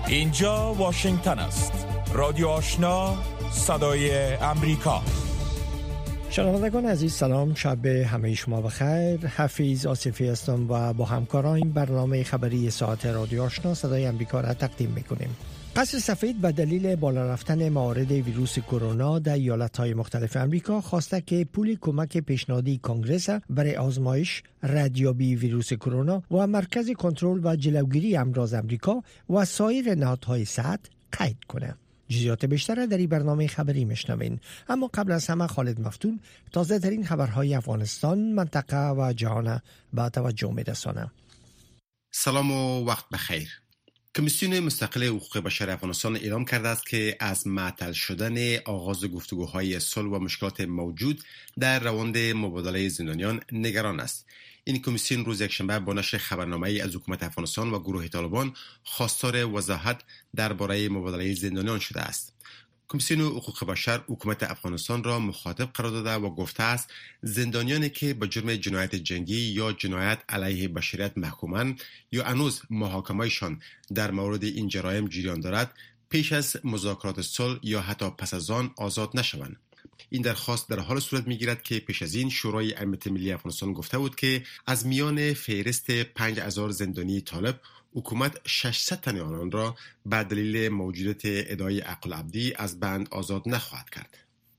اینجا واشنگتن است. رادیو آشنا، صدای امریکا. شنوندگان عزیز سلام، شب همه شما بخیر. حفیظ آصفی هستم و با همکاران این برنامه خبری ساعت رادیو آشنا صدای امریکا را تقدیم میکنیم. قصر سفید به دلیل بالا رفتن موارد ویروس کرونا در ایالت‌های مختلف امریکا خواسته که پول کمک پیشنهادی کانگرس برای آزمایش ردیابی ویروس کرونا و مرکز کنترل و جلوگیری امراض امریکا و سایر نهادهای صحت قید کنه. جزئیات بیشتر در این برنامه خبری میشنوین، اما قبل از همه خالد مفتون تازه ترین خبرهای افغانستان، منطقه و جهان به توجه میرسانه. سلام و وقت بخیر. کمیسیون مستقل حقوق بشر افغانستان اعلام کرده است که از معطل شدن آغاز گفتگوهای صلح و مشکلات موجود در روند مبادله زندانیان نگران است. این کمیسیون روز یکشنبه با نشر خبرنامه‌ای از حکومت افغانستان و گروه طالبان خواستار وضاحت درباره مبادله زندانیان شده است. کمیسیون حقوق بشر حکومت افغانستان را مخاطب قرار داده و گفته است زندانیانی که به جرم جنایت جنگی یا جنایت علیه بشریت محکومند یا هنوز محاکمه‌شان در مورد این جرایم جریان دارد پیش از مذاکرات صلح یا حتی پس از آن آزاد نشوند. این درخواست در حال صورت می‌گیرد که پیش از این شورای امنیت ملی افغانستان گفته بود که از میان فهرست 5000 زندانی طالب حکومت 600 تن آنان را به دلیل موجودیت ادعای عقل عبدی از بند آزاد نخواهد کرد.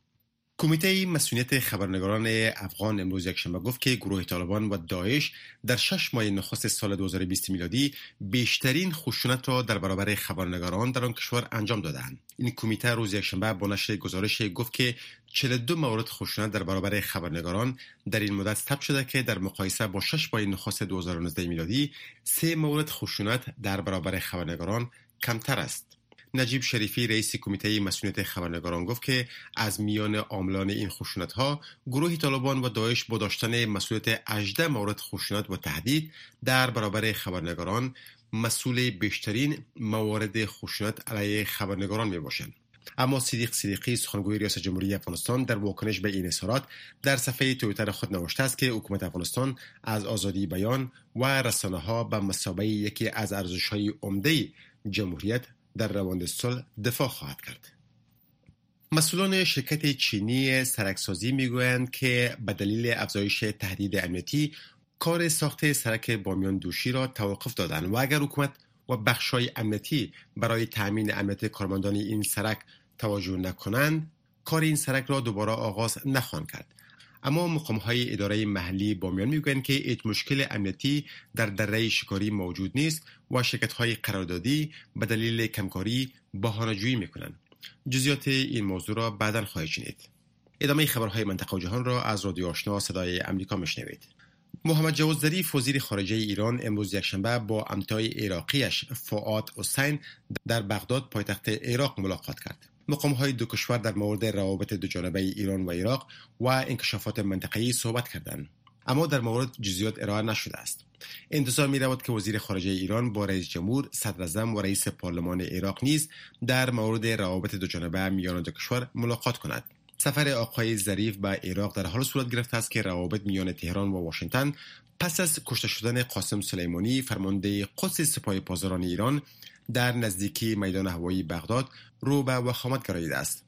کمیته مسئولیت خبرنگاران افغان امروز یکشنبه گفت که گروه طالبان و داعش در 6 ماه نخست سال 2020 میلادی بیشترین خشونت را در برابر خبرنگاران در آن کشور انجام دادند. این کمیته روز یکشنبه با نشر گزارش گفت که 42 مورد خشونت در برابر خبرنگاران در این مدت ثبت شده که در مقایسه با 6 ماه نخست 2019 میلادی 3 مورد خشونت در برابر خبرنگاران کمتر است. نجیب شریفی رئیس کمیته مسئولیت خبرنگاران گفت که از میان عاملان این خشونت‌ها گروه طالبان و داعش با داشتن مسئولیت 18 مورد خشونت و تهدید در برابر خبرنگاران مسئول بیشترین موارد خشونت علیه خبرنگاران میباشند. اما صدیق صدیقی سخنگوی ریاست جمهوری افغانستان در واکنش به این اظهارات در صفحه توییتر خود نوشته است که حکومت افغانستان از آزادی بیان و رسانه‌ها به مثابه یکی از ارزش‌های عمده جمهوریت در روند صلح دفاع خواهد کرد. مسئولان شرکت چینی سرکسازی میگویند که به دلیل افزایش تهدید امنیتی کار ساخت سرک بامیان دوشی را توقف دادند و اگر حکومت و بخش‌های امنیتی برای تأمین امنیت کارمندان این سرک توجه نکنند کار این سرک را دوباره آغاز نخواهند کرد. اما مقام‌های اداره محلی بامیان میگویند که هیچ مشکل امنیتی در دره شکاری موجود نیست و شرکت‌های قراردادی به دلیل کمکاری بهانه‌جویی میکنند. جزئیات این موضوع را بعداً خواهید شنید. ادامه خبرهای منطقه و جهان را از رادیو آشنا صدای امریکا میشنوید. محمد جواد ظریف وزیر خارجه ایران امروز یکشنبه با همتای عراقیش فؤاد حسین در بغداد پایتخت عراق ملاقات کرد. مقام‌های دو کشور در مورد روابط دوجانبه ایران و عراق و انکشافات منطقه‌ای صحبت کردند، اما در مورد جزئیات ارائه نشده است. انتظار می‌رود که وزیر خارجه ایران با رئیس جمهور، صدر اعظم و رئیس پارلمان عراق نیز در مورد روابط دوجانبه میان دو کشور ملاقات کند. سفر آقای ظریف به عراق در حال صورت گرفته است که روابط میان تهران و واشنگتن پس از کشته شدن قاسم سلیمانی فرمانده قدس سپاه پاسداران ایران در نزدیکی میدان هوایی بغداد رو به وخامت گراییده است.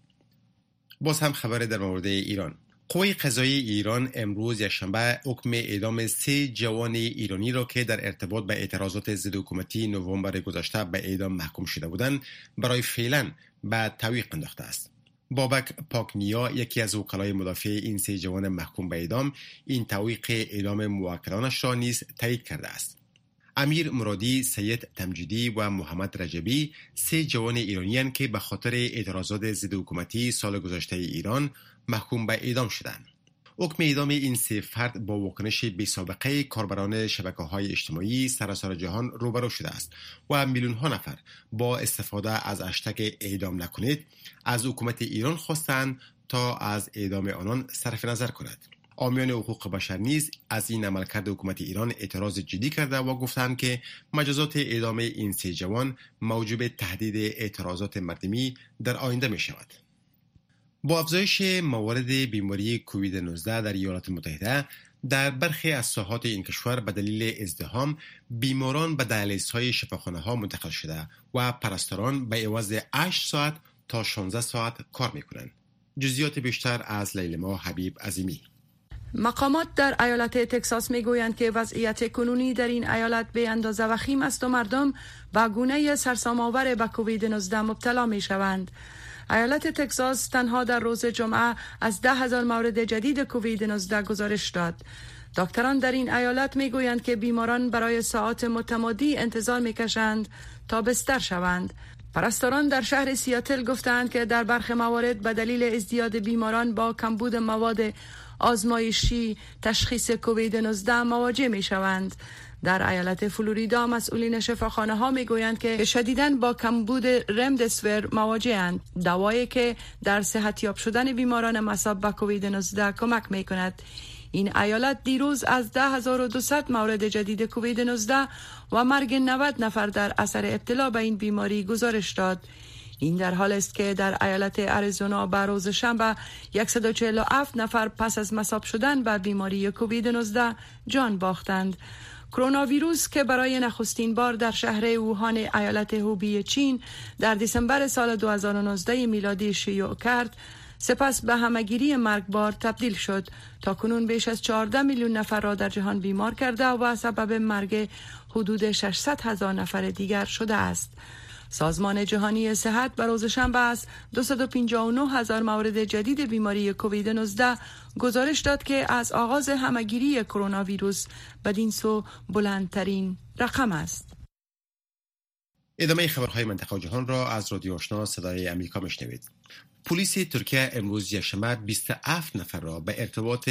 باز هم خبر در مورد ایران. قوه قضایی ایران امروز یکشنبه حکم اعدام 3 جوان ایرانی را که در ارتباط به اعتراضات ضد حکومتی نوامبر گذشته به اعدام محکوم شده بودند برای فعلا به تعویق انداخته است. بابک پاکنیا یکی از وکلای مدافع این 3 جوان محکوم به اعدام این تعویق اعدام موکلانش را نیز تایید کرده است. امیر مرادی، سید تمجیدی و محمد رجبی 3 جوان ایرانی‌اند که به خاطر اعتراضات ضد حکومتی سال گذشته ایران محکوم به اعدام شدند. حکم اعدام این 3 فرد با واکنش بی‌سابقه کاربران شبکه‌های اجتماعی سراسر جهان روبرو شده است و میلیون‌ها نفر با استفاده از هشتگ اعدام نکنید از حکومت ایران خواستند تا از اعدام آنان صرف نظر کند. حامیان حقوق بشر نیز از این عملکرد حکومت ایران اعتراض جدی کرده و گفتند که مجازات اعدام این 3 جوان موجب تهدید اعتراضات مردمی در آینده می شود. با افزایش موارد بیماری کووید 19 در ایالات متحده در برخی از ساحات این کشور به دلیل ازدحام بیماران به دهلیزهای شفاخانه‌ها منتقل شده و پرستاران به عوض 8 ساعت تا 16 ساعت کار میکنند. جزئیات بیشتر از لیلما حبیب عظیمی. مقامات در ایالت تگزاس میگویند که وضعیت کنونی در این ایالت به اندازه وخیم است و مردم به گونه سرسام‌آور به کووید 19 مبتلا میشوند. ایالت تگزاس تنها در روز جمعه از 10,000 مورد جدید کووید 19 گزارش داد. دکتران در این ایالت میگویند که بیماران برای ساعات متمادی انتظار میکشند تا بستر شوند. پرستاران در شهر سیاتل گفتند که در برخی موارد به دلیل ازدیاد بیماران با کمبود مواد آزمایشی تشخیص کووید 19 مواجه می شوند. در ایالت فلوریدا مسئولین شفاخانه ها می گویند که شدیداً با کمبود رمدسور مواجه اند، دوایی که در صحتیاب شدن بیماران مصاب به کووید 19 کمک می کند. این ایالت دیروز از 10,200 مورد جدید کووید 19 و مرگ 90 نفر در اثر ابتلا به این بیماری گزارش داد. این در حال است که در ایالت اریزونا به روز شنبه 147 نفر پس از مصاب شدن به بیماری کووید 19 جان باختند. کرونا ویروس که برای نخستین بار در شهر ووهان ایالت هوبی چین در دسامبر سال 2019 میلادی شیوع کرد، سپس به همهگیری مرگبار تبدیل شد. تا کنون بیش از 14 میلیون نفر را در جهان بیمار کرده و سبب مرگ حدود 600,000 نفر دیگر شده است. سازمان جهانی صحت به روز شنبه از 259,000 مورد جدید بیماری کووید 19 گزارش داد که از آغاز همهگیری کرونا ویروس بدین سو بلندترین رقم است. ادامه خبرهای منطقه و جهان را از رادیو آشنا صدای امریکا میشنوید. پلیس ترکیه امروز یکشنبه 27 نفر را به ارتباط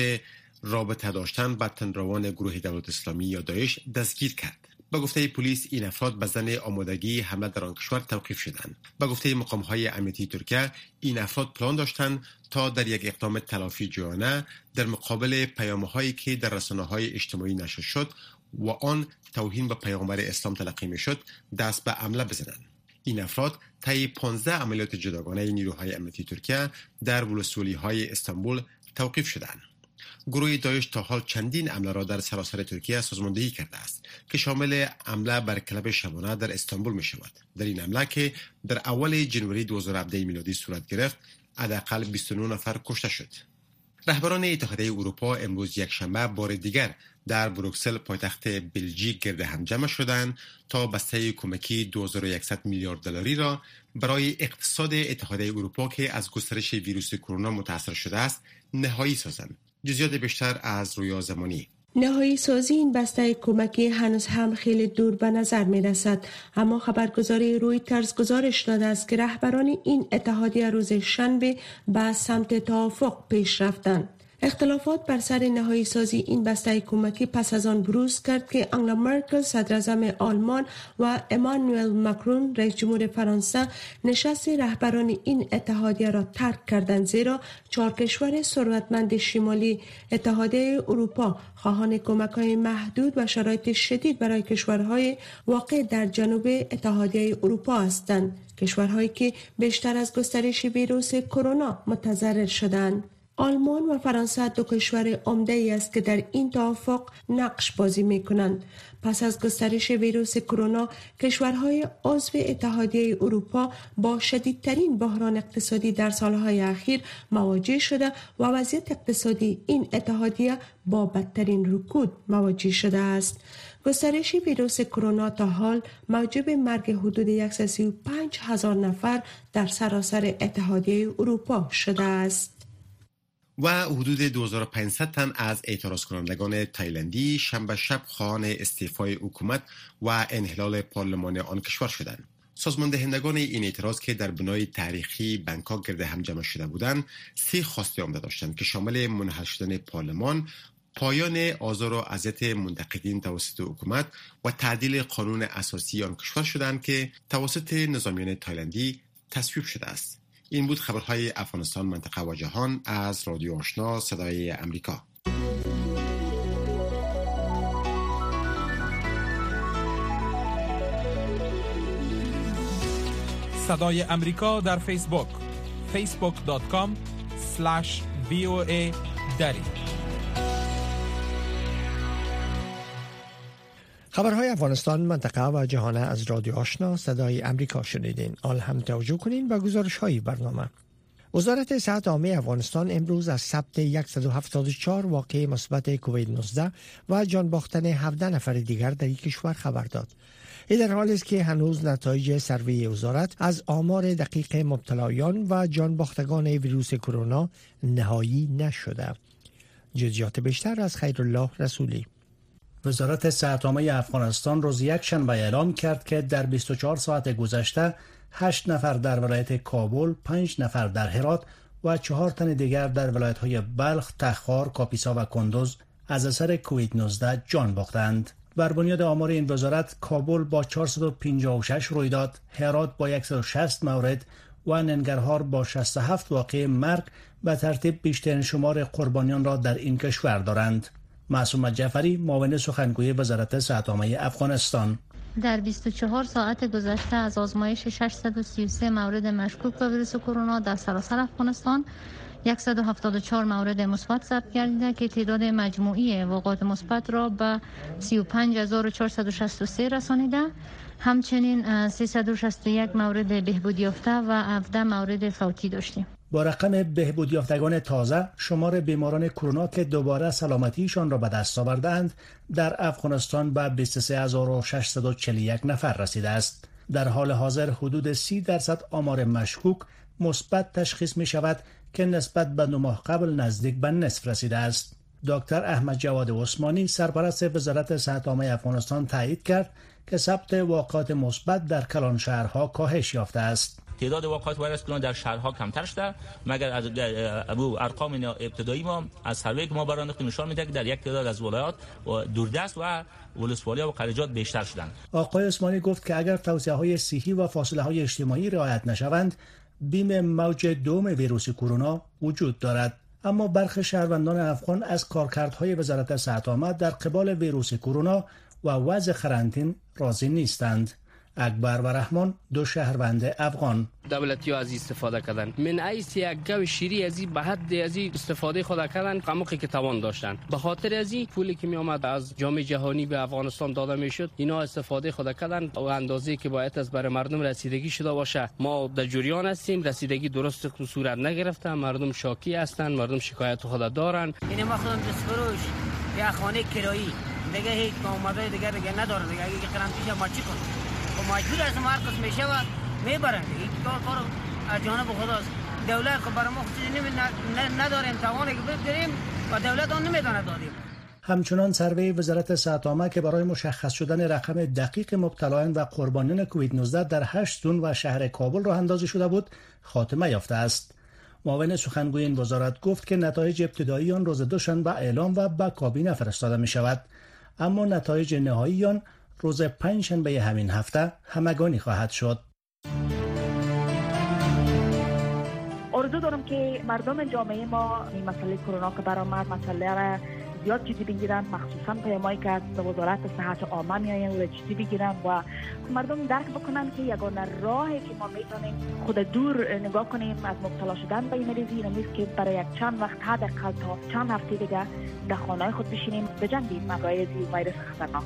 رابطه داشتن با تندروان گروه دولت اسلامی یا داعش دستگیر کرد. با گفته پلیس این افراد به ظن آمادگی حمله در آن کشور توقیف شدند. با گفته مقام‌های امنیتی ترکیه این افراد پلان داشتند تا در یک اقدام تلافی جویانه در مقابل پیام‌هایی که در رسانه‌های اجتماعی نشر شد و آن توهین به پیامبر اسلام تلقی می‌شد دست به حمله بزنند. این افراد طی 15 عملیات جداگانه نیروهای امنیتی ترکیه در ولسوالی‌های استانبول توقیف شدند. گروه داعش تا حال چندین حمله را در سراسر ترکیه سازماندهی کرده است که شامل حمله بر کلب شبانه در استانبول می شود. در این حمله که در اول جنوری 2017 میلادی صورت گرفت، حداقل 29 نفر کشته شد. رهبران اتحادیه اروپا امروز یکشنبه بار دیگر در بروکسل پایتخت بلژیک گرد هم جمع شدند تا بسته کمکی 2100 میلیارد دلاری را برای اقتصاد اتحادیه اروپا که از گسترش ویروس کرونا متاثر شده است نهایی سازند. جزئیات بیشتر از رویا زمانی. نهایی سازی این بسته کمکی هنوز هم خیلی دور به نظر می رسد، اما خبرگزاری رویترز گزارش داده است که رهبران این اتحادیه روز شنبه به سمت توافق پیش رفتند. اختلافات بر سر نهایی سازی این بسته کمکی پس از آن بروز کرد که آنگلا مرکل صدراعظم آلمان و امانوئل ماکرون رئیس جمهور فرانسه نشست رهبران این اتحادیه را ترک کردند، زیرا 4 کشور ثروتمند شمالی اتحادیه اروپا خواهان کمک‌های محدود و شرایط شدید برای کشورهای واقع در جنوب اتحادیه اروپا هستند، کشورهایی که بیشتر از گسترش ویروس کرونا متضرر شدند. آلمان و فرانسه 2 کشور عمده ای است که در این توافق نقش بازی می کنند. پس از گسترش ویروس کرونا، کشورهای عضو اتحادیه اروپا با شدیدترین بحران اقتصادی در سالهای اخیر مواجه شده و وضعیت اقتصادی این اتحادیه با بدترین رکود مواجه شده است. گسترش ویروس کرونا تا حال موجب مرگ حدود 135,000 نفر در سراسر اتحادیه اروپا شده است. و حدود 2500 تن از اعتراض کنندگان تایلندی شنبه شب خواهان استعفای حکومت و انحلال پارلمان آن کشور شدند. سازماندهندگان این اعتراض که در بنای تاریخی بنکاک گرد هم جمع شده بودند 3 خواسته عمده داشتند که شامل منحل شدن پارلمان، پایان آزار و اذیت منتقدین توسط حکومت و تعدیل قانون اساسی آن کشور شدند که توسط نظامیان تایلندی تصویب شده است. این بود خبرهای افغانستان، منطقه و جهان از رادیو آشنا صدای امریکا. صدای امریکا در فیسبوک facebook.com/VOA دری. خبرهای افغانستان، منطقه و جهان از رادیو آشنا صدای امریکا شنیدین. آل هم توجه کنین به گزارش‌های برنامه. وزارت صحت عامه افغانستان امروز از ثبت 174 واقعه مثبت کووید 19 و جان باختن 17 نفر دیگر در این کشور خبر داد. این در حالی است که هنوز نتایج سروی وزارت از آمار دقیق مبتلایان و جان باختگان ویروس کرونا نهایی نشده. جزئیات بیشتر از خیرالله رسولی. وزارت صحت عامه افغانستان روز یکشنبه اعلام کرد که در 24 ساعت گذشته 8 نفر در ولایت کابل، 5 نفر در هرات و 4 تن دیگر در ولایت‌های بلخ، تخار، کاپیسا و کندوز از اثر کووید 19 جان باختند. بر بنیاد آمار این وزارت، کابل با 456 رویداد، هرات با 160 مورد و ننگرهار با 67 واقعه مرگ به ترتیب بیشترین شمار قربانیان را در این کشور دارند. معصومه جعفری، معاون سخنگوی وزارت صحت عامه افغانستان: در 24 ساعت گذشته از آزمایش 633 مورد مشکوک به ویروس کرونا در سراسر افغانستان 174 مورد مثبت ثبت گردیده که تعداد مجموعی واقعات مثبت را به 35463 رسانیده. همچنین 361 مورد بهبود یافته و 17 مورد فوتی داشتیم. با رقم بهبود یافتگان تازه، شمار بیماران کرونا که دوباره سلامتیشان را به دست آوردند در افغانستان به 23641 نفر رسیده است. در حال حاضر حدود 30% آمار مشکوک مثبت تشخیص می شود که نسبت به 2 ماه قبل نزدیک به نصف رسیده است. دکتر احمد جواد عثمانی، سرپرست وزارت صحت عامه افغانستان، تایید کرد که ثبت واقعات مثبت در کلان شهرها کاهش یافته است. تعداد واقعات ویروس کرونا در شهرها کمتر شده، مگر از ارقام ابتدایی ما از سروی که ما برانداختیم نشان میده که در یک تعداد از ولایات دوردست و ولسوالی‌ها و قریجات بیشتر شدند. آقای عثمانی گفت که اگر توصیه‌های صحی و فاصله‌های اجتماعی رعایت نشوند، بیم موج دوم ویروس کرونا وجود دارد. اما برخی شهروندان افغان از کارکردهای وزارت صحت عامه در قبال ویروس کرونا و وضع قرنطینه راضی نیستند. اکبر و رحمان، 2 شهروند افغان: دولتی‌ها از استفاده کردن، من ایس یک گوی شیری ازی به حد ازی استفاده خود کردن، قمقی که توان داشتن. به خاطر ازی پولی که می آمد از جام جهانی به افغانستان داده میشد، اینا استفاده خود کردن و اندازه‌ای که باید از برای مردم رسیدگی شده باشه. ما در جریان هستیم، رسیدگی درست صورت نگرفته، مردم شاکی هستند، مردم شکایت خود دارن. این ما خودم دستفروش یا خانه کرایی دیگه هیچ اومده دیگه نداره دیگه، اگه قرنطینه ما چی کنیم؟ و مجبور هستم هر قسم میشه و میبرن. این کار از جانب خداست. دولت خب برای ما چیزی نداریم، توانی که بگیریم و دولت آن نمیدونه دادیم. همچنان سروی وزارت صحت عامه که برای مشخص شدن رقم دقیق مبتلایان و قربانیان کووید 19 در 8 زون و شهر کابل راه اندازی شده بود، خاتمه یافته است. معاون سخنگوی این وزارت گفت که نتایج ابتدایی آن روز دوشنبه اعلام و به کابینه فرستاده می شود، اما نتایج نهایی آن روز پنجشنبه همین هفته همگانی خواهد شد. آرزو دارم که مردم جامعه ما این مسئله کرونا که برآمد مسئله را زیاد جدی بگیرن، مخصوصا پیامایی که از وزارت صحت عامه میآین و جدی بگیرن و مردم درک بکنن که یگانه راهی که ما میتونیم خود دور نگاه کنیم از مبتلا شدن به این مریضی نیست که برای یک چند وقت حداقل تا چند هفته دیگه در خانه خود بشینیم بجنگیم مقایض ویروس خطرناک.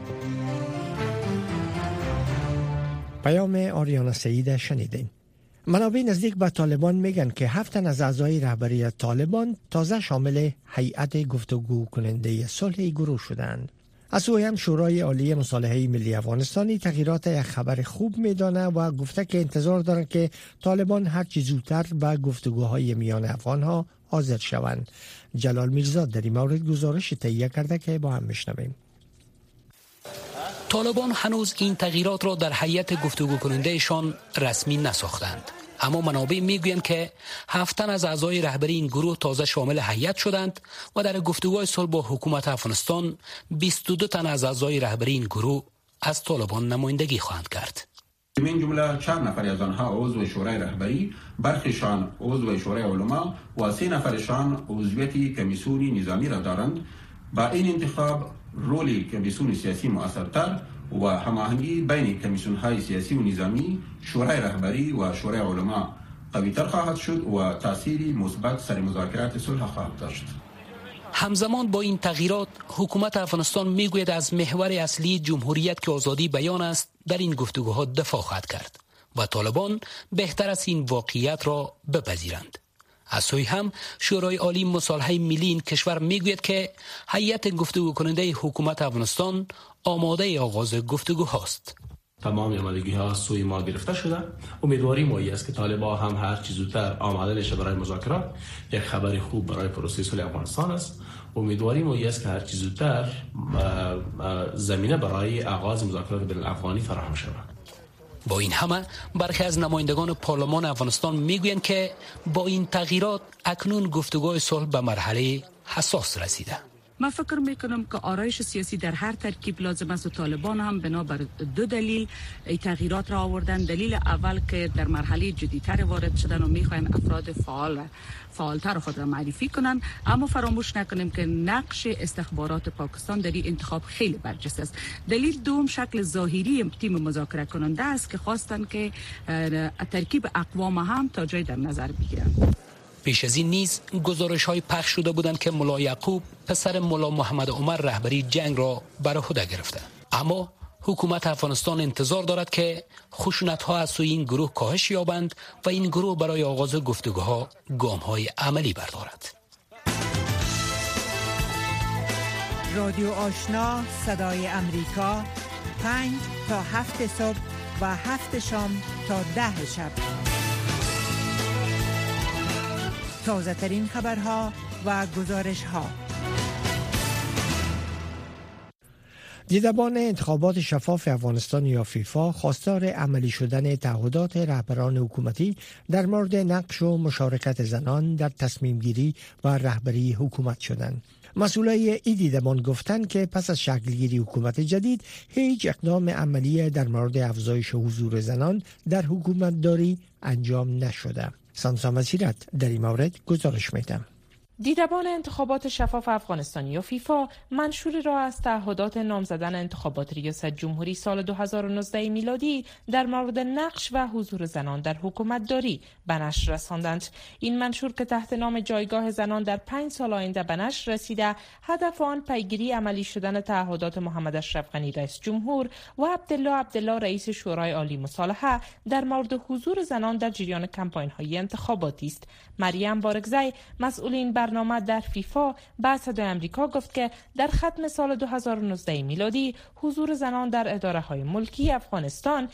پیام آریانا سعید شنیدین. منابع نزدیک به طالبان میگن که 7 تن از اعضای رهبری طالبان تازه شامل هیئت گفتگو کننده صلح گروه شدند. از سوی هم شورای عالی مصالحه ملی افغانستانی تغییرات یک خبر خوب میدانه و گفته که انتظار دارند که طالبان هر چه زودتر به گفتگوهای میان افغانها حاضر شوند. جلال میرزا در این مورد گزارش تهیه کرده که با هم میشنویم. طالبان هنوز این تغییرات را در هیئت گفتگو کنندهشان رسمی نساختند، اما منابع میگویند که 7 تن از اعضای رهبری این گروه تازه شامل هیئت شدند و در گفتگوهای صلح با حکومت افغانستان 22 تن از اعضای رهبری این گروه از طالبان نمایندگی خواهند کرد. من جمله 4 نفر از آنها عضو شورای رهبری، برخیشان عضو شورای علما و 3 نفرشان عضویت کمیسیون نظامی را دارند. با این انتخاب رولی کمیسیون سیاسی مؤثرتر و هماهنگی بین کمیسیون‌های سیاسی و نظامی، شورای رهبری و شورای علما قوی‌تر خواهد شد و تأثیری مثبت سر مذاکرات صلح خواهد داشت. همزمان با این تغییرات حکومت افغانستان میگوید از محور اصلی جمهوریت که آزادی بیان است در این گفتگوها دفاع خواهد کرد و طالبان بهتر است این واقعیت را بپذیرند. از سوی هم شورای عالی مصالحه ملی این کشور میگوید که هیئت گفتگو کننده حکومت افغانستان آماده آغاز گفتگوهاست. تمام آمادگی ها از سوی ما گرفته شده. امیدواری ما است که طالبان هم هر چیز زودتر آماده بشه برای مذاکرات. یک خبر خوب برای پروسه صلح افغانستان است. امیدواری ما است که هر چیز زودتر زمینه برای آغاز مذاکرات بین الافغانی فراهم شود. با این همه برخی از نمایندگان پارلمان افغانستان میگویند که با این تغییرات اکنون گفتگوهای صلح به مرحله حساس رسیده. من فکر میکنم که آرایش سیاسی در هر ترکیب لازم است و طالبان هم بنابر دو دلیل ای تغییرات را آوردن. دلیل اول که در مرحله جدی‌تر وارد شدن و میخواین افراد فعالتر خود را معرفی کنن، اما فراموش نکنیم که نقش استخبارات پاکستان در این انتخاب خیلی برجسته است. دلیل دوم شکل ظاهری تیم مذاکره کننده است که خواستن که ترکیب اقوام هم تا جای در نظر بگیرن. پیش از این نیز گزارش‌های پخش شده بودند که ملا یعقوب پسر ملا محمد عمر رهبری جنگ را بر عهده گرفته. اما حکومت افغانستان انتظار دارد که خشونت‌ها از سوی این گروه کاهش یابند و این گروه برای آغاز گفتگوها گام‌های عملی بردارد. رادیو آشنا صدای امریکا 5 تا 7 صبح و 7 شام تا 10 شب. تازه ترین خبرها و گزارش ها. دیدبان انتخابات شفاف افغانستان یا فیفا خواستار عملی شدن تعهدات رهبران حکومتی در مورد نقش و مشارکت زنان در تصمیم گیری و رهبری حکومت شدند. مسئولای این دیدبان گفتند که پس از شکلگیری حکومت جدید هیچ اقدام عملی در مورد افزایش حضور زنان در حکومت داری انجام نشده. سامسا مسیرت در این مورد گزارش میدم. دیدبان انتخابات شفاف افغانستان یا فیفا منشوری را از تعهدات نامزدن انتخابات ریاست جمهوری سال 2019 میلادی در مورد نقش و حضور زنان در حکومت داری به نشر رساندند. این منشور که تحت نام جایگاه زنان در 5 سال آینده به نشر رسیده، هدف آن پیگیری عملی شدن تعهدات محمد اشرف غنی رئیس جمهور و عبدالله رئیس شورای عالی مصالحه در مورد حضور زنان در جریان کمپاین‌های انتخاباتی است. مریم بارگزی مسئولین برنامه در فیفا به صدای آمریکا گفت که در ختم سال 2019 میلادی حضور زنان در اداره‌های ملکی افغانستان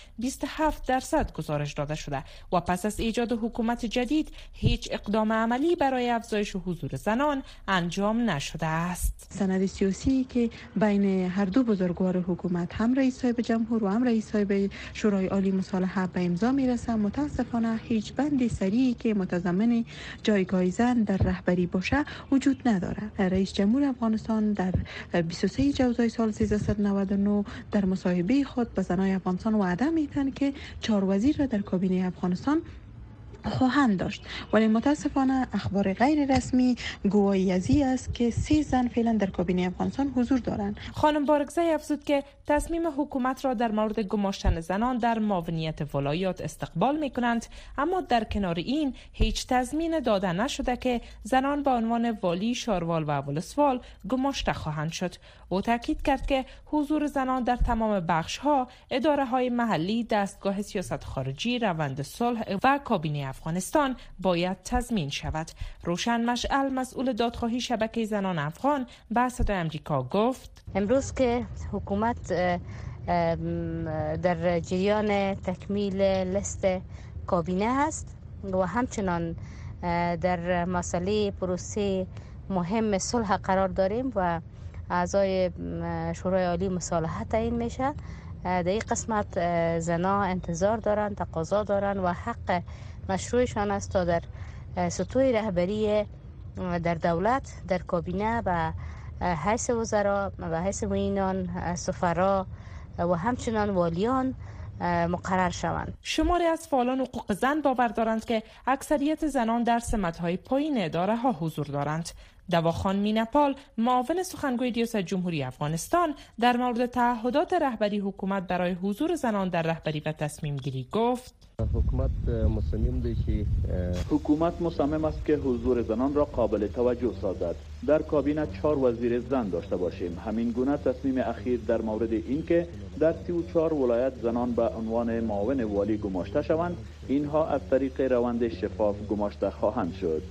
27% گزارش داده شده و پس از ایجاد حکومت جدید هیچ اقدام عملی برای افزایش حضور زنان انجام نشده است. سند سیاسی که بین هر دو بزرگوار حکومت، هم رئیس صاحب جمهور و هم رئیس صاحب شورای عالی مصالحه به امضا میرسه، متاسفانه هیچ بند صریحی که متضمن جایگاه زن در رهبری باشه وجود نداره. رئیس جمهور افغانستان در 23 جوزای سال 1399 در مصاحبه خود به زنای افغانستان وعده میتن که 4 وزیر را در کابینه افغانستان خواهند داشت، ولی متاسفانه اخبار غیر رسمی گواهی ازی است که 3 زن فعلا در کابینه افغانستان حضور دارند. خانم بارگزی افزود که تصمیم حکومت را در مورد گماشتن زنان در معاونیت ولایات استقبال می کنند، اما در کنار این هیچ تضمین داده نشده که زنان به عنوان والی شاروال و ولسوال گماشته خواهند شد. او تاکید کرد که حضور زنان در تمام بخش‌ها، اداره‌های محلی، دستگاه سیاست خارجی، روند صلح و کابینه افغانستان باید تضمین شود. روشن مشعل مسئول دادخواهی شبکه زنان افغان به صدای آمریکا گفت امروز که حکومت در جریان تکمیل لیست کابینه هست و همچنان در مسئله پروسه مهم صلح قرار داریم و اعضای شورای عالی مصالحه تعیین میشه، در این قسمت زنا انتظار دارن، تقاضا دارن و حق مشروعشان است تا در سطوح رهبری در دولت، در کابینه و حیث وزرا و حیث معینان، سفرا و همچنان والیان مقرر شوند. شماری از فعالان حقوق زن باور دارند که اکثریت زنان در سمت‌های پایین اداره‌ها حضور دارند. دواخان مینپال، معاون سخنگوی ریاست جمهوری افغانستان، در مورد تعهدات رهبری حکومت برای حضور زنان در رهبری و تصمیم گیری گفت: حکومت مصمم است که حضور زنان را قابل توجه سازد. در کابینه 4 وزیر زن داشته باشیم. همین گونه تصمیم اخیر در مورد این که در 34 ولایت زنان به عنوان معاون والی گماشته شوند، اینها از طریق روند شفاف گماشته خواهند شد.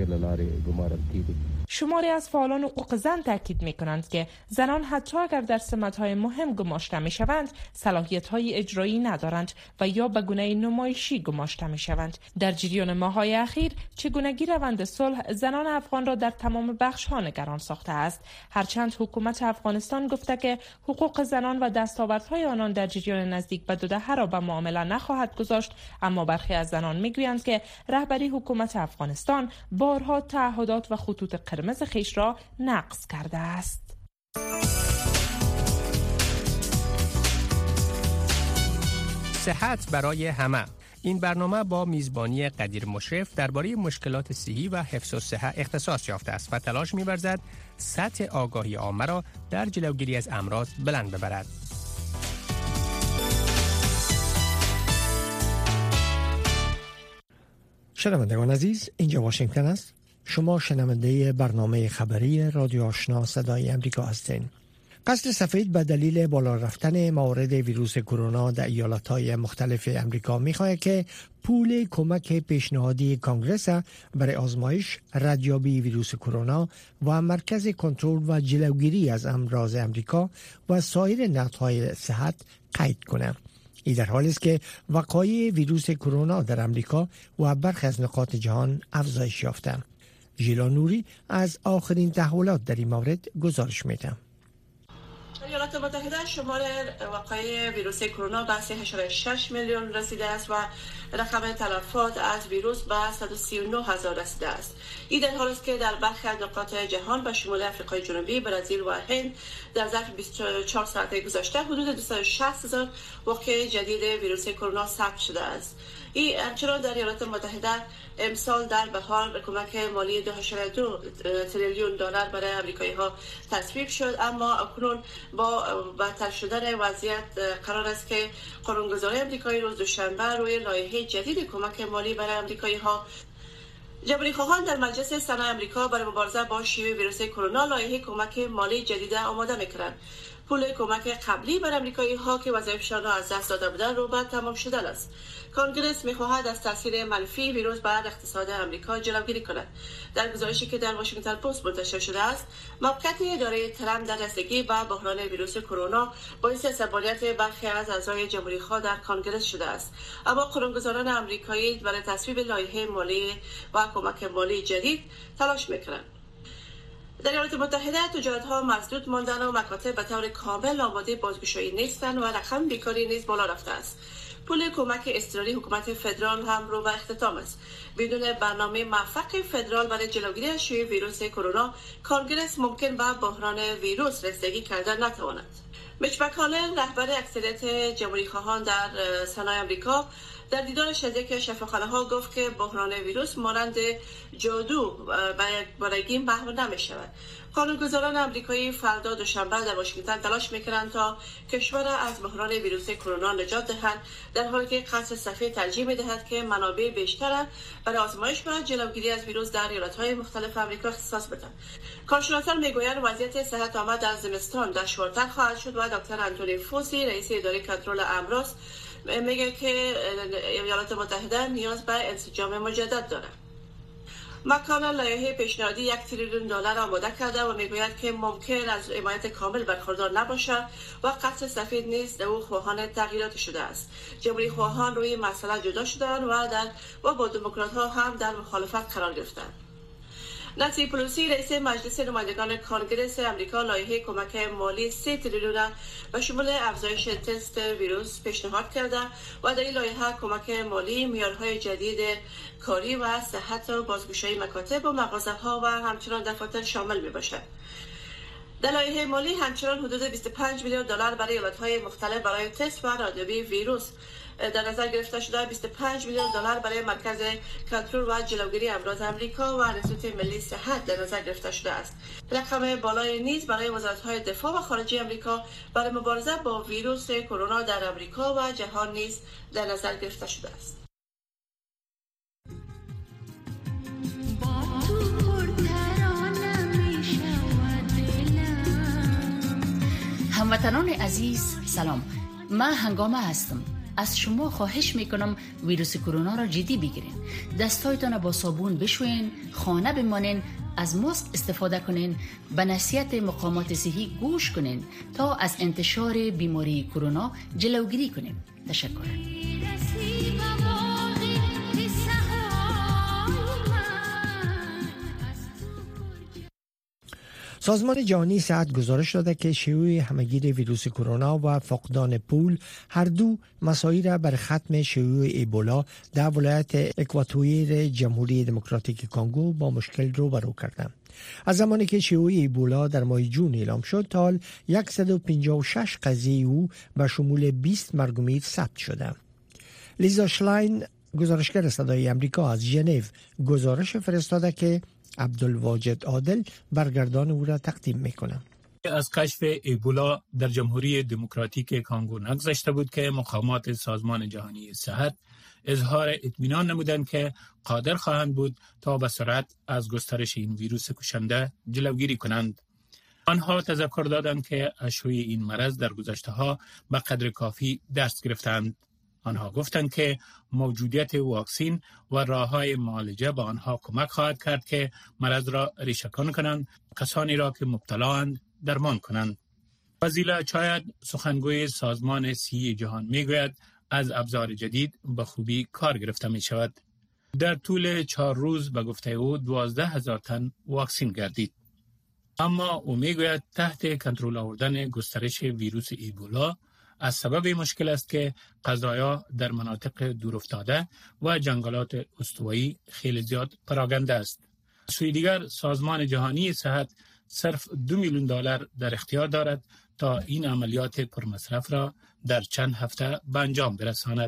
شماری از فعالان حقوق زن تاکید می‌کنند که زنان حتی اگر در سمت‌های مهم گماشته می‌شوند، صلاحیت‌های اجرایی ندارند و یا به گونه نمایشی گماشته می‌شوند. در جریان ماه‌های اخیر چگونگی روند صلح زنان افغان را در تمام بخش‌ها نگران ساخته است، هرچند حکومت افغانستان گفته که حقوق زنان و دستاوردهای آنان در جریان نزدیک به 2 دهه را به معامله نخواهد گذاشت، اما برخی از زنان می‌گویند که رهبری حکومت افغانستان بارها تعهدات و خطوط قرمز خویش را نقض کرده است. صحت برای همه. این برنامه با میزبانی قدیر مشرف درباره مشکلات صحی و حفظ الصحه اختصاص یافته است و تلاش می‌ورزد سطح آگاهی عامه را در جلوگیری از امراض بلند ببرد. شنوندگان عزیز، اینجا واشنگتن است. شما شنونده برنامه خبری رادیو آشنا صدای امریکا هستین. قصر سفید به دلیل بالا رفتن موارد ویروس کرونا در ایالت‌های مختلف امریکا می‌خواهد که پول کمک پیشنهادی کانگرس برای آزمایش، ردیابی ویروس کرونا و مرکز کنترل و جلوگیری از امراض امریکا و سایر نهادهای صحت قید کنند. این در حالی است که وقایع ویروس کرونا در امریکا و برخی از نقاط جهان افزایش یافته. ژیلا نوری از آخرین تحولات در این مورد گزارش می‌دهد. ایالات متحده شمار وقایع ویروس کرونا به 3.6 میلیون رسیده است و رقم تلفات از ویروس به 139,000 رسیده است. این در حالی است که در برخی از نقاط جهان به شمول آفریقای جنوبی، برزیل و هند در ظرف 24 ساعت گذشته حدود 260,000 واقعه جدید ویروس کرونا ثبت شده است. این همچنان در ایالات متحده امسال در بهار کمک مالی 2.2 تریلیون دلار برای امریکایی‌ها تصویب شد، اما اکنون با بدتر شدن وضعیت قرار است که قانونگذار امریکایی روز دوشنبه روی لایحه جدید کمک مالی برای امریکایی‌ها جمهوری خواهان در مجلس سنا امریکا برای مبارزه با شیوع ویروس کرونا لایحه کمک مالی جدید آماده می‌کنند. پول کمک قبلی بر امریکایی‌ها که وظایفشان را از دست داده بودند رو بعد تمام شده است. کنگرس می‌خواهد از تاثیر منفی ویروس بر اقتصاد امریکا جلوگیری کند. در گزارشی که در واشنگتن پست منتشر شده است، موقعیت اداره ترامپ در رسیدگی به بحران ویروس کرونا باعث عصبانیت برخی از اعضای جمهوری‌خواه در کنگرس شده است. اما قانونگذاران امریکایی برای تصویب لایحه مالی و کمک مالی جدید تلاش می‌کنند. در ایالات متحده تجارت‌ها مسدود ماندن و مکاتب به طور کامل آماده بازگشایی نیستند و رقم بیکاری نیز بالا رفته است. پول کمک اضطراری حکومت فدرال هم رو به اختتام است. بدون برنامه موفق فدرال برای جلوگیری از شیوع ویروس کرونا، کنگرس ممکن به بحران ویروس رسیدگی کردن نتواند. میچ مکانل رهبر اکثریت جمهوری‌خواهان در سنای آمریکا در دیدارش از یک شفاخانه‌ها گفت که بحران ویروس مانند جادو برای محو نمی‌شود. قانونگذاران آمریکایی فردا دوشنبه در واشنگتن تلاش می‌کنند تا کشور را از بحران ویروس کرونا نجات دهند، در حالی که قصر سفید ترجیح می‌دهد که منابع بیشتر برای آزمایش و جلوگیری از ویروس در ایالت‌های مختلف آمریکا اختصاص بدهند. کارشناسان می‌گویند وضعیت صحت عامه در زمستان دشوارتر خواهد شد و دکتر آنتونی فوسی رئیس اداره کنترل امراض میگه که ایالات متحده نیاز به انسجام مجدد دارد. مکانل لایحه پیشنهادی 1 تریلیون دلار آماده کرده و میگوید که ممکن از حمایت کامل برخوردار نباشد و قصر سفید نیز در او خواهان تغییرات شده است. جمهوری خواهان روی مسئله جدا شدند و با دموکرات ها هم در مخالفت قرار گرفتند. نانسی پلوسی رئیس مجلس نمایندگان کنگره امریکا لایحه کمک مالی 3 تریلیون به شمول افزایش تست ویروس پیشنهاد کرده و در این لایحه کمک مالی معیارهای جدید کاری و صحت و بازگشایی مکاتب و مغازه‌ها و همچنان دفاتر شامل می‌باشد. در لایحه مالی همچنان حدود 25 میلیارد دلار برای ایالت‌های مختلف برای تست و ردیابی ویروس در نظر گرفته شده 25 میلیون دلار برای مرکز کنترل و جلوگیری امراض آمریکا و انستیتوت ملی صحت در نظر گرفته شده است. رقم بالای نیز برای وزارت‌های دفاع و خارجه آمریکا برای مبارزه با ویروس کرونا در آمریکا و جهان نیز در نظر گرفته شده است. هموطنان عزیز سلام، من هنگامه هستم. از شما خواهش میکنم ویروس کرونا را جدی بگیرین. دستایتان با صابون بشوین، خانه بمانین، از ماسک استفاده کنین، به نصیحت مقامات صحی گوش کنین تا از انتشار بیماری کرونا جلوگیری کنیم. تشکر. سازمان جهانی صحت گزارش داده که شیوع همهگیر ویروس کرونا و فقدان پول هر دو مساعی را بر ختم شیوع ایبولا در ولایت اکواتور جمهوری دموکراتیک کانگو با مشکل روبرو کردند. از زمانی که شیوع ایبولا در ماه جون اعلام شد تا حال 156 قضیه او به شمول 20 مرگ و میر ثبت شده. لیزا شلاین گزارشگر صدای آمریکا از ژنو گزارش فرستاده که عبدالواجد عادل برگردان او را تقدیم میکنم. از کشف ایبولا در جمهوری دموکراتیک کانگو نگذشته بود که مقامات سازمان جهانی صحت اظهار اطمینان نمودند که قادر خواهند بود تا به سرعت از گسترش این ویروس کشنده جلوگیری کنند. آنها تذکر دادند که از شیوع این مرض در گذشته‌ها به قدر کافی درس گرفتند. آنها گفتند که موجودیت واکسین و راه‌های معالجه به آنها کمک خواهد کرد که مرض را ریشه‌کن کنند، کسانی را که مبتلااند درمان کنند. فضیله چاید سخنگوی سازمان صحی جهان میگوید از ابزار جدید به خوبی کار گرفته می شود. در طول 4 روز به گفته او 12,000 تن واکسین گردید. اما او میگوید تحت کنترل آوردن گسترش ویروس ایبولا از سبب مشکل است که قضایا در مناطق دورافتاده و جنگلات استوایی خیلی زیاد پراکنده است. سوی دیگر سازمان جهانی صحت صرف 2 میلیون دلار در اختیار دارد تا این عملیات پرمصرف را در چند هفته به انجام برساند.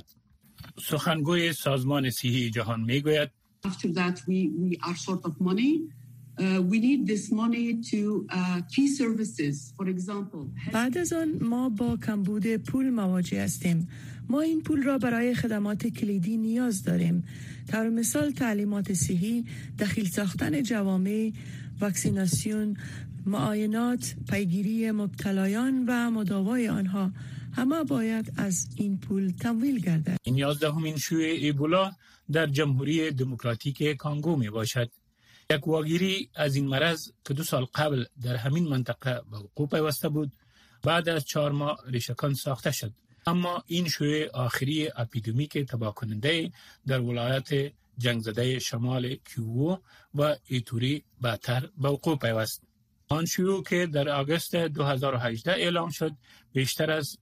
سخنگوی سازمان صحی جهان میگوید After that we are short of money. We need this money to key services. For example, بعد از آن ما با کمبود پول مواجه هستیم. ما این پول را برای خدمات کلیدی نیاز داریم. طور مثال تعلیمات صحی، دخیل ساختن جوامع، واکسیناسیون، معاینات، پیگیری مبتلایان و مداوای آنها همه باید از این پول تمویل گردد. این 11مین شیوع ایبولا در جمهوری دموکراتیک کانگو می باشد. یک واگیری از این مرض که 2 سال قبل در همین منطقه به وقوع پیوسته بود، بعد از 4 ماه ریشه‌کن ساخته شد. اما این شیوع آخری اپیدمیک تباه کننده در ولایت جنگ زده شمال کیوو و ایتوری بعدتر به وقوع پیوست. آن شیوع که در آگوست 2018 اعلام شد بیشتر از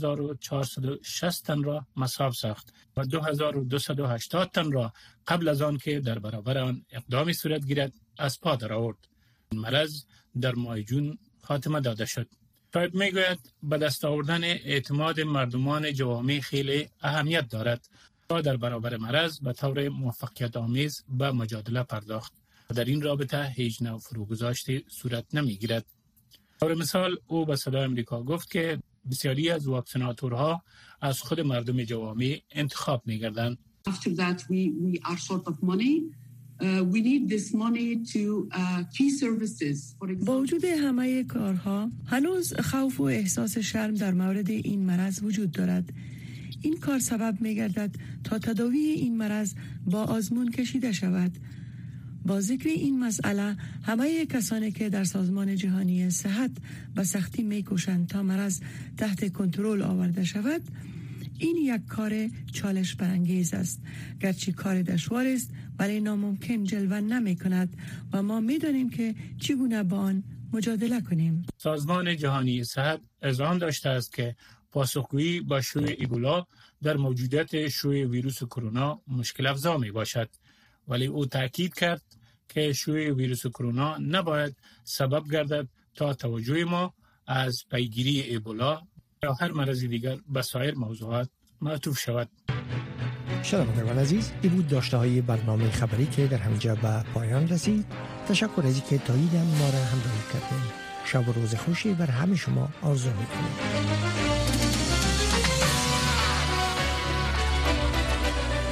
3460 تن را مصاب ساخت و 2280 تن را قبل از آن که در برابر آن اقدامی صورت گیرد از پا در آورد. این مرض در ماه جون خاتمه داده شد. شاید میگوید به دست آوردن اعتماد مردمان جوامع خیلی اهمیت دارد تا در برابر مرض به طور موفقیت آمیز به مجادله پرداخت و در این رابطه هیچ نوع فروگذاشتی صورت نمیگیرد. طور مثال او به صدای آمریکا گفت که بسیاری از واکسیناتورها از خود مردم جوامع انتخاب می‌گردند. After that we are short of money. We need this money to key services. با وجود همه کارها هنوز خوف و احساس شرم در مورد این مرض وجود دارد. این کار سبب می‌گردد تا تداوی این مرض با آزمون کشیده شود. با ذکر این مسئله همه کسانی که در سازمان جهانی صحت به سختی می‌کوشند تا مرض تحت کنترل آورده شود، این یک کار چالش برانگیز است. گرچه کار دشوار است ولی ناممکن جلوه نمی کند و ما می دانیم که چگونه با آن مجادله کنیم. سازمان جهانی صحت اذعان داشته است که پاسخگویی با شیوع ایبولا در موجودیت شیوع ویروس کرونا مشکل افزا می باشد، ولی او تاکید کرد که شیوع ویروس کرونا نباید سبب گردد تا توجه ما از پیگیری ایبولا یا هر مرض دیگر به سایر موضوعات معطوف شود. شنوندگان عزیز، این بود داشته های برنامه خبری که در همینجا به پایان رسید. تشکر از اینکه تا این ما را همراهی کردید. شب و روز خوشی بر همه شما آرزو می‌کنم.